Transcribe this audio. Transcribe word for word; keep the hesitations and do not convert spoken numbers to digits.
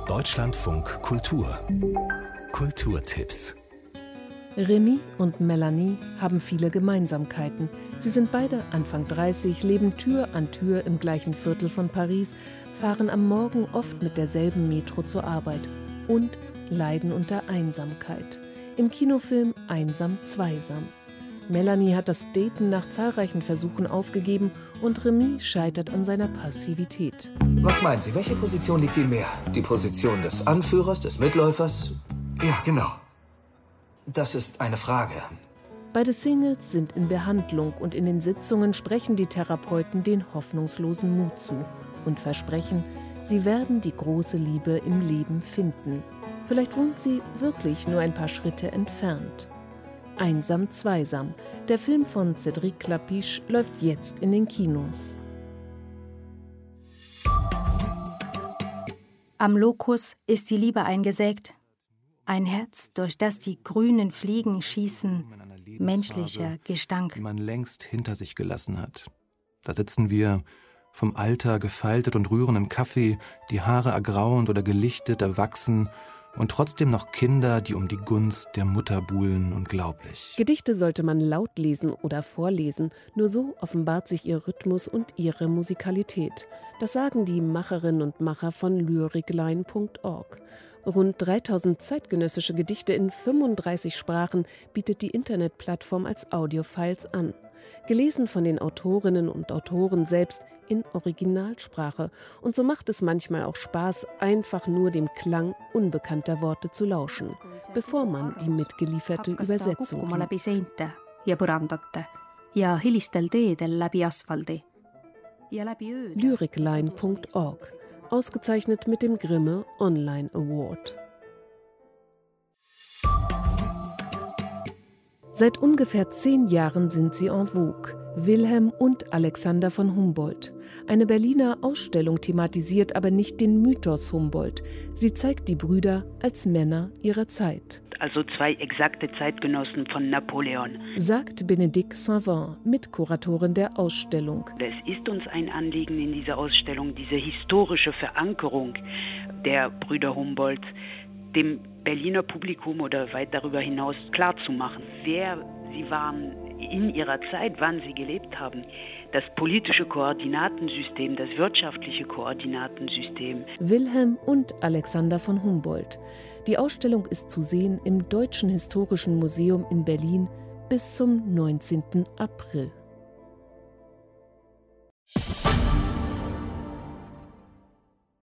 Deutschlandfunk Kultur. Kulturtipps. Rémi und Melanie haben viele Gemeinsamkeiten. Sie sind beide Anfang dreißig, leben Tür an Tür im gleichen Viertel von Paris, fahren am Morgen oft mit derselben Metro zur Arbeit und leiden unter Einsamkeit. Im Kinofilm Einsam Zweisam. Melanie hat das Daten nach zahlreichen Versuchen aufgegeben und Rémi scheitert an seiner Passivität. Was meinen Sie, welche Position liegt Ihnen mehr? Die Position des Anführers, des Mitläufers? Ja, genau. Das ist eine Frage. Beide Singles sind in Behandlung und in den Sitzungen sprechen die Therapeuten den hoffnungslosen Mut zu und versprechen, sie werden die große Liebe im Leben finden. Vielleicht wohnt sie wirklich nur ein paar Schritte entfernt. Einsam Zweisam. Der Film von Cédric Klapisch läuft jetzt in den Kinos. Am Locus ist die Liebe eingesägt. Ein Herz, durch das die grünen Fliegen schießen. Menschlicher Gestank. Die man längst hinter sich gelassen hat. Da sitzen wir, vom Alter gefaltet und rühren im Kaffee, die Haare ergrauend oder gelichtet, erwachsen und trotzdem noch Kinder, die um die Gunst der Mutter buhlen, unglaublich. Gedichte sollte man laut lesen oder vorlesen, nur so offenbart sich ihr Rhythmus und ihre Musikalität. Das sagen die Macherinnen und Macher von lyricline punkt org. Rund dreitausend zeitgenössische Gedichte in fünfunddreißig Sprachen bietet die Internetplattform als Audiofiles an. Gelesen von den Autorinnen und Autoren selbst in Originalsprache. Und so macht es manchmal auch Spaß, einfach nur dem Klang unbekannter Worte zu lauschen, bevor man die mitgelieferte Übersetzung liest. lyricline punkt org, ausgezeichnet mit dem Grimme Online Award. Seit ungefähr zehn Jahren sind sie en vogue. Wilhelm und Alexander von Humboldt. Eine Berliner Ausstellung thematisiert aber nicht den Mythos Humboldt. Sie zeigt die Brüder als Männer ihrer Zeit. Also zwei exakte Zeitgenossen von Napoleon, sagt Bénédicte Saint-Van, Mitkuratorin der Ausstellung. Es ist uns ein Anliegen in dieser Ausstellung, diese historische Verankerung der Brüder Humboldt dem Berliner Publikum oder weit darüber hinaus klarzumachen, wer sie waren in ihrer Zeit, wann sie gelebt haben. Das politische Koordinatensystem, das wirtschaftliche Koordinatensystem. Wilhelm und Alexander von Humboldt. Die Ausstellung ist zu sehen im Deutschen Historischen Museum in Berlin bis zum neunzehnten April.